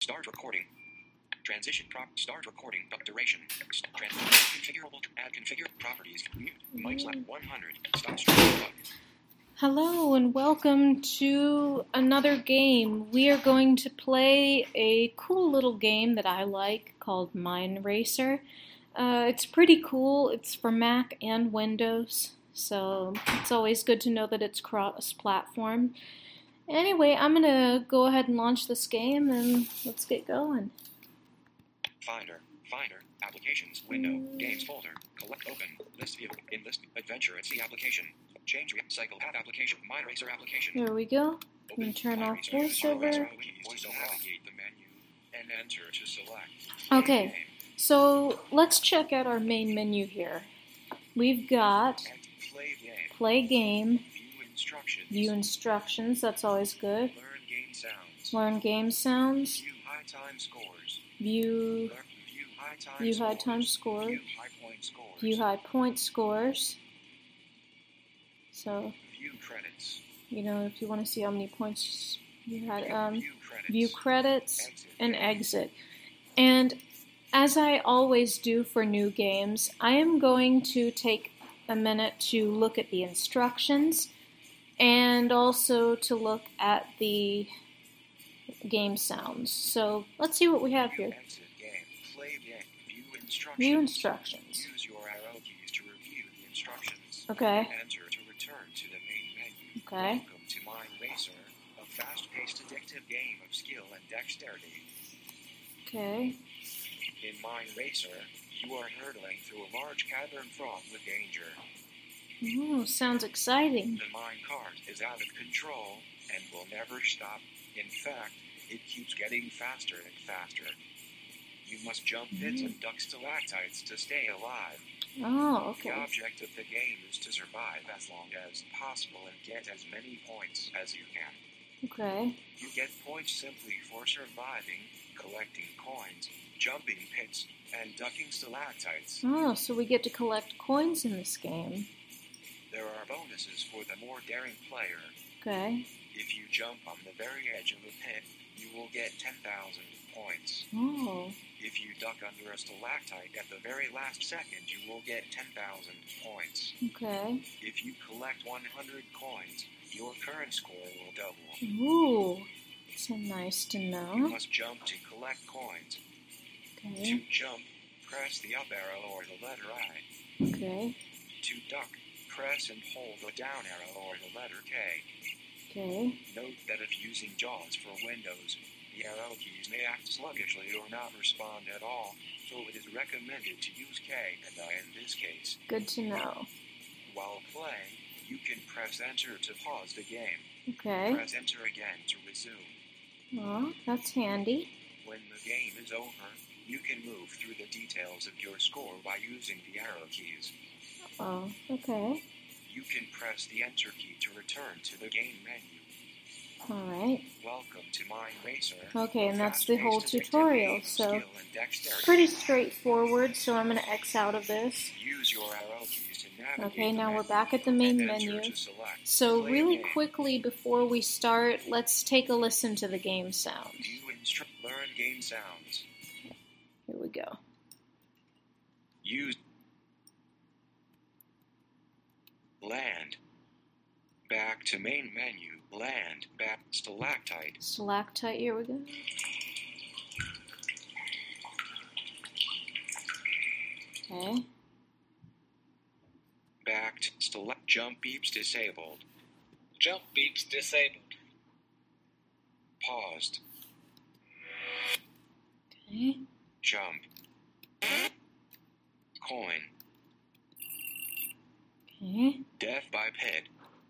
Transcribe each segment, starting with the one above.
Start recording. Transition start recording. Duration. Configurable. Add configure properties. Mute. Mic slap 100. Stop streaming button. Hello and welcome to another game. We are going to play a cool little game that I like called Mind Racer. It's pretty cool. It's for Mac and Windows, so it's always good to know that it's cross-platform. Anyway, I'm going to go ahead and launch this game and let's get going. Finder, applications, window, games folder, collect open, list view, in list, adventure and see application, change cycle have application, Mind Racer application. There we go. I'm going to turn off voiceover. Navigate the menu and enter to select. Okay, so let's check out our main menu here. We've got play game, view instructions, that's always good. Learn game sounds. View high time scores. View high point scores. So, you know, if you want to see how many points you had, view credits and exit. And as I always do for new games, I am going to take a minute to look at the instructions and also to look at the game sounds. So let's see what we have here. View instructions. Use your arrow keys to review the instructions. Okay. Enter to return to the main menu. Okay. Welcome to Mind Racer, a fast-paced addictive game of skill and dexterity. Okay. In Mind Racer, you are hurtling through a large cavern fraught with danger. Ooh, sounds exciting. The mine cart is out of control and will never stop. In fact, it keeps getting faster and faster. You must jump pits and duck stalactites to stay alive. Oh, okay. The object of the game is to survive as long as possible and get as many points as you can. Okay. You get points simply for surviving, collecting coins, jumping pits, and ducking stalactites. Oh, so we get to collect coins in this game. There are bonuses for the more daring player. Okay. If you jump on the very edge of a pit, you will get 10,000 points. Oh. If you duck under a stalactite at the very last second, you will get 10,000 points. Okay. If you collect 100 coins, your current score will double. Ooh, so nice to You know. must jump to collect coins. To Okay. jump, press the up arrow or the letter I. Okay. To duck, press and hold the down arrow or the letter K. Okay. Note that if using JAWS for Windows, the arrow keys may act sluggishly or not respond at all, so it is recommended to use K and I in this case. Good to know. While playing, you can press Enter to pause the game. Okay. Press Enter again to resume. Oh, that's handy. When the game is over, you can move through the details of your score by using the arrow keys. Oh, okay. You can press the Enter key to return to the game menu. Alright. Welcome to Mind Racer. Okay, and a that's the whole fast-paced addictive tutorial, game of so skill and dexterity. pretty straightforward, so I'm going to X out of this. Use your arrow keys to navigate Okay, the now we're menu back at the main and enter menu. to select. So Play really game. quickly before we start, let's take a listen to the game sound. View learn game sounds. Here we go. Use land. Back to main menu. Land. Back stalactite. Stalactite, here we go. Okay. Backed jump beeps disabled. Jump beeps disabled. Paused. Okay. Jump. Coin. Okay. Death by pit.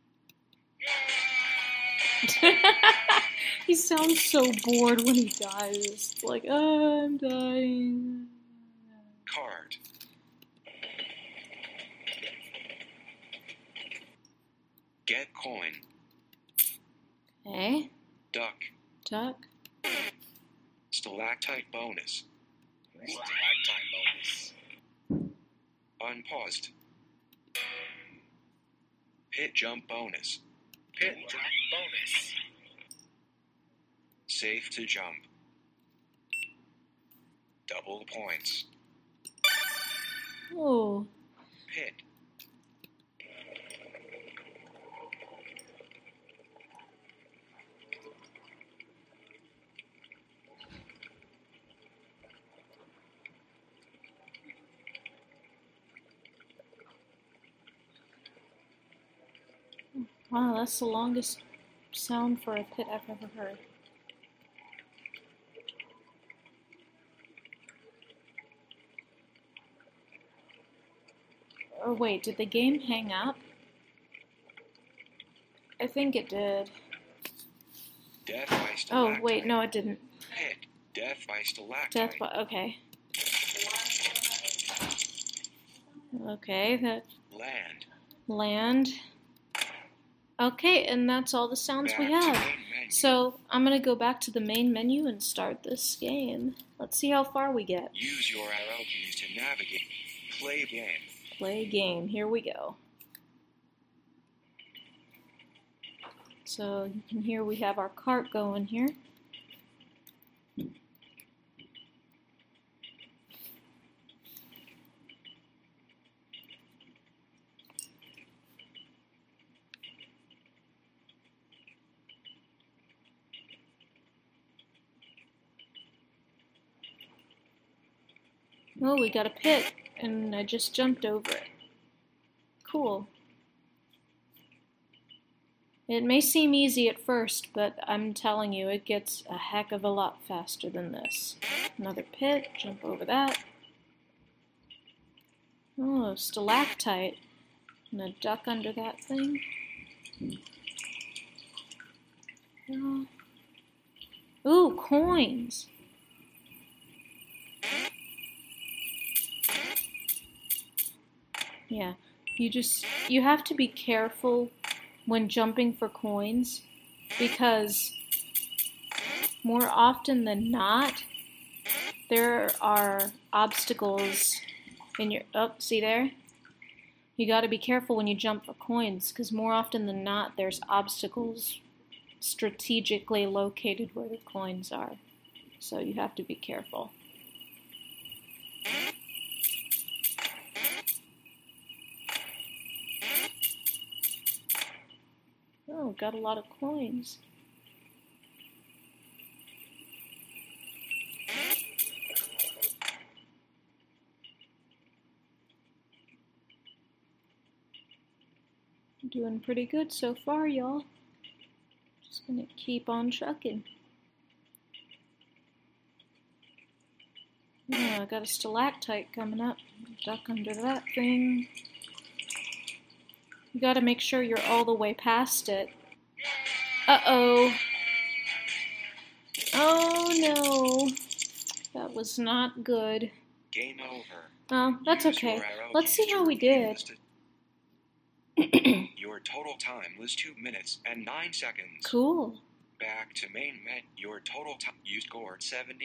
He sounds so bored when he dies. Like, oh, I'm dying. Card. Get coin. Okay. Duck. Duck. Stalactite bonus. Stalactite bonus. Unpaused. Pit jump bonus. Pit jump bonus. Safe to jump. multiple points. Oh. Pit. Wow, that's the longest sound for a pit I've ever heard. Oh wait, did the game hang up? I think it did. Death by stalactite. Oh wait, no it didn't. Pit. Death by stalactite. Death by, okay. Okay, that... Land. Land. Okay, and that's all the sounds we Back to have. main menu. So, I'm gonna go back to the main menu and start this game. Let's see how far we get. Use your arrow keys to navigate. Play game. Play game, here we go. So, you can hear we have our cart going here. Oh, we got a pit, and I just jumped over it. Cool. It may seem easy at first, but I'm telling you, it gets a heck of a lot faster than this. Another pit, jump over that. Oh, stalactite. I'm gonna duck under that thing. Oh. Ooh, coins! Yeah, you have to be careful when jumping for coins, because more often than not, there are obstacles in your, oh, see there? You gotta be careful when you jump for coins, because more often than not, there's obstacles strategically located where the coins are. So you have to be careful. Oh, got a lot of coins. Doing pretty good so far, y'all. Just gonna keep on trucking. Oh, I got a stalactite coming up. Duck under that thing. You gotta make sure you're all the way past it. Uh-oh. Oh no. That was not good. Game over. Oh, that's Use okay. your arrow Let's see keys how to we review did. this. Your total time was 2 minutes and 9 seconds. Cool. Back to main menu. Your total time, you scored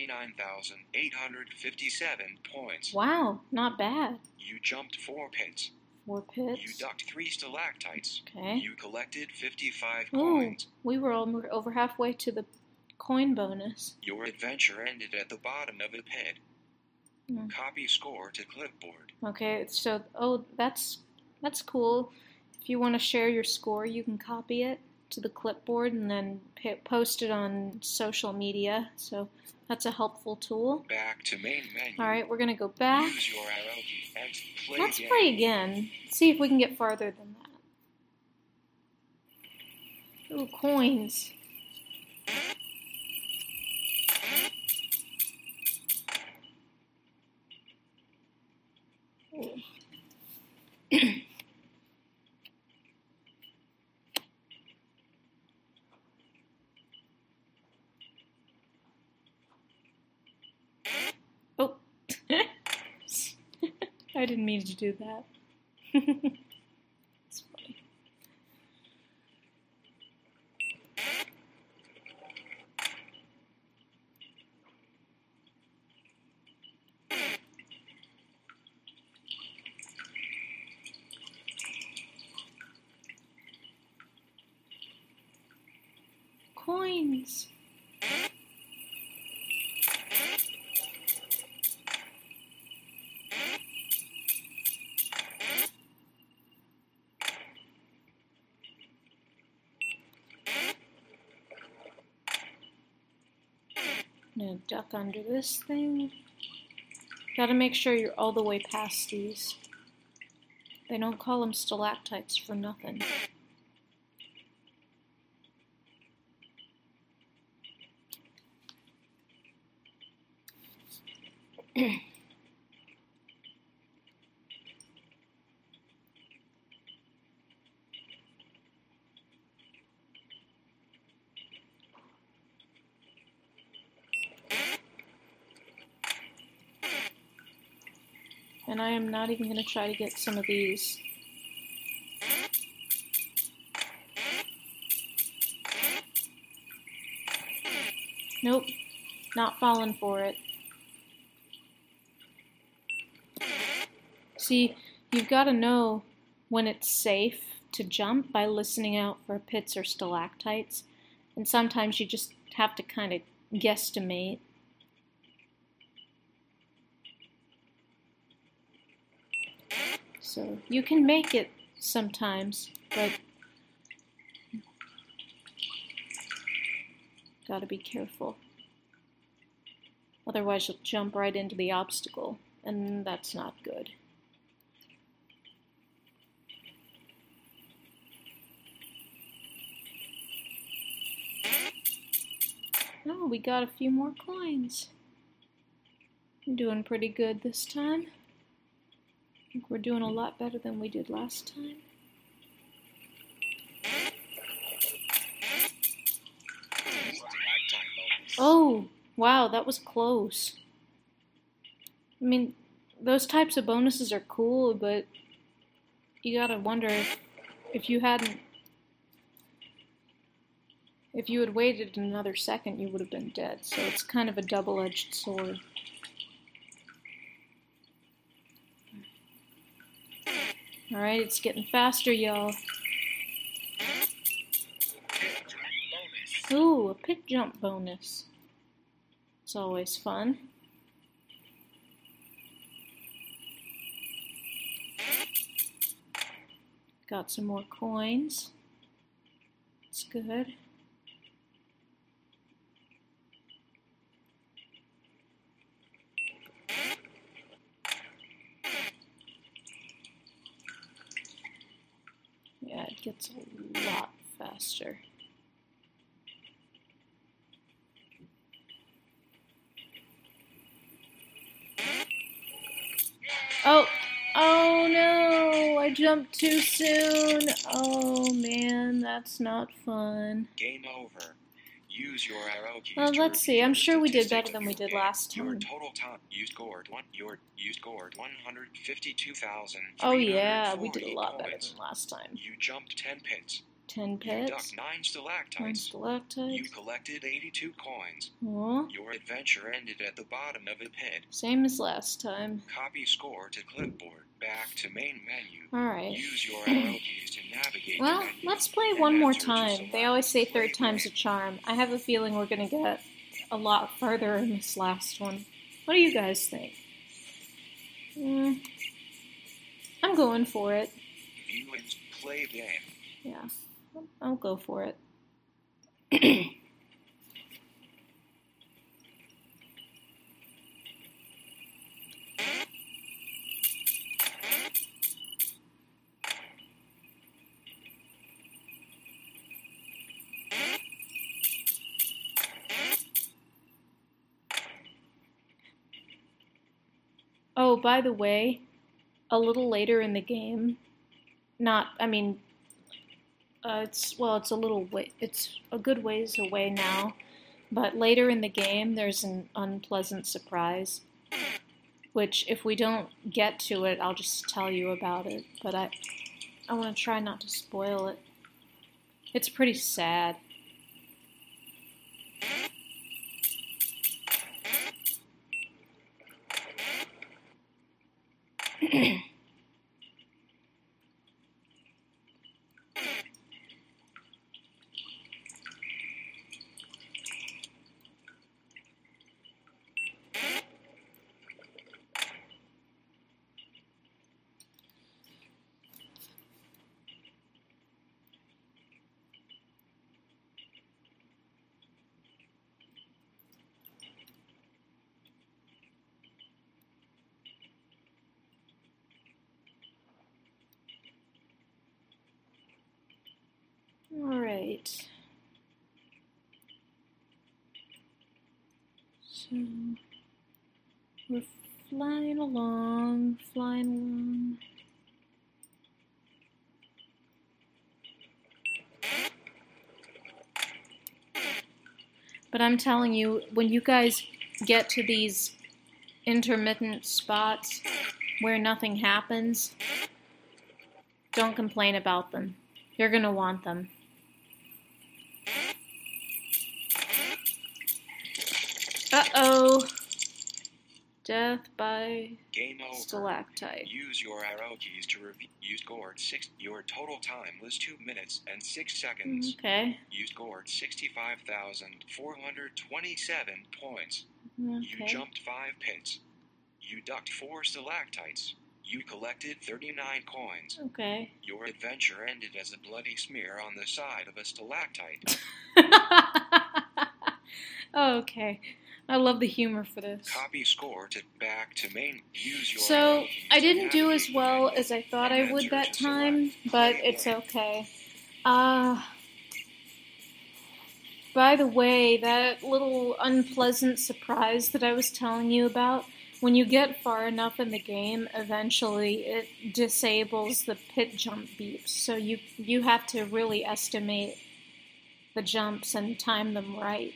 79,857 points. Wow, not bad. You jumped 4 pits. 4 pits. You ducked 3 stalactites. Okay. You collected 55 Ooh, coins. we were over halfway to the coin bonus. Your adventure ended at the bottom of a pit. Hmm. Copy score to clipboard. Okay, so, oh, that's cool. If you want to share your score, you can copy it to the clipboard and then post it on social media. So that's a helpful tool. Back to main menu. All right, we're gonna go back. Use your arrow key and play Let's again. play again. See if we can get farther than that. Ooh, coins. Ooh. Oh. I didn't mean to do that. It's funny. Coins. I'm gonna duck under this thing. Gotta make sure you're all the way past these. They don't call them stalactites for nothing. And I am not even going to try to get some of these. Nope, not falling for it. See, you've got to know when it's safe to jump by listening out for pits or stalactites. And sometimes you just have to kind of guesstimate. So you can make it sometimes, but gotta be careful. Otherwise you'll jump right into the obstacle, and that's not good. Oh, we got a few more coins. I'm doing pretty good this time. I think we're doing a lot better than we did last time. Oh, wow, that was close. I mean, those types of bonuses are cool, but you gotta wonder if you hadn't... If you had waited another second, you would have been dead. So it's kind of a double-edged sword. Alright, it's getting faster, y'all. Ooh, a pit jump bonus. It's always fun. Got some more coins. It's good. Yeah, it gets a lot faster. Oh! Oh no! I jumped too soon! Oh man, that's not fun. Game over. Use your arrow keys. Well, to let's see. I'm review sure we did statistics better than we of your did game. last Your time. total time you scored 152,000. Oh yeah, we did a lot better points. than last time. You jumped 10 pits. 10 You pits. ducked 9 stalactites. 9 stalactites. You collected 82 coins. Aw, Your adventure ended at the bottom of a pit. same as last time. Copy score to clipboard. Back to main menu. Alright. Use your arrow keys to navigate Well, the menu. let's play and one more enter to time. select They always say play third time's a charm. I have a feeling we're going to get a lot further in this last one. What do you guys think? I'm going for it. View and play game. Yeah, I'll go for it. Oh, by the way, a little later in the game, it's a little way, it's a good ways away now, but later in the game there's an unpleasant surprise, which if we don't get to it, I'll just tell you about it, but I want to try not to spoil it. It's pretty sad. So we're flying along, flying along. But I'm telling you, when you guys get to these intermittent spots where nothing happens, don't complain about them. You're going to want them. Uh-oh. Death by Game over. stalactite. Use your arrow keys to review. You scored 6. Your total time was 2 minutes and 6 seconds. Okay. You scored 65,427 points. Okay. You jumped 5 pits. You ducked 4 stalactites. You collected 39 coins. Okay. Your adventure ended as a bloody smear on the side of a stalactite. Okay. I love the humor for this. Copy score to back to main. Use your So, arrow keys I to didn't do as navigate well the menu as I thought I and would enter that to time, select. but Play it's again. okay. By the way, that little unpleasant surprise that I was telling you about, when you get far enough in the game, eventually it disables the pit jump beeps. So you have to really estimate the jumps and time them right.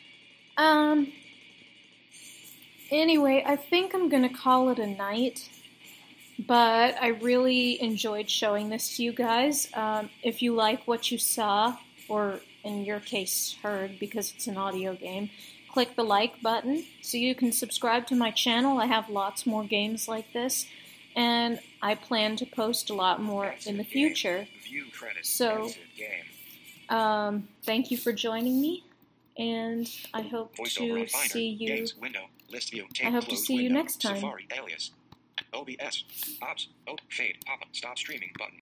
Anyway, I think I'm gonna call it a night, but I really enjoyed showing this to you guys. If you like what you saw, or in your case heard because it's an audio game, click the like button so you can subscribe to my channel. I have lots more games like this, and I plan to post a lot more in the future. View credits. So, Exit game. thank you for joining me, and I hope Voiceover to on Finder. see you. Games window. List view. Take I hope to close see you window. next time. Safari alias. OBS. Ops. Fade. Pop up. Stop streaming button.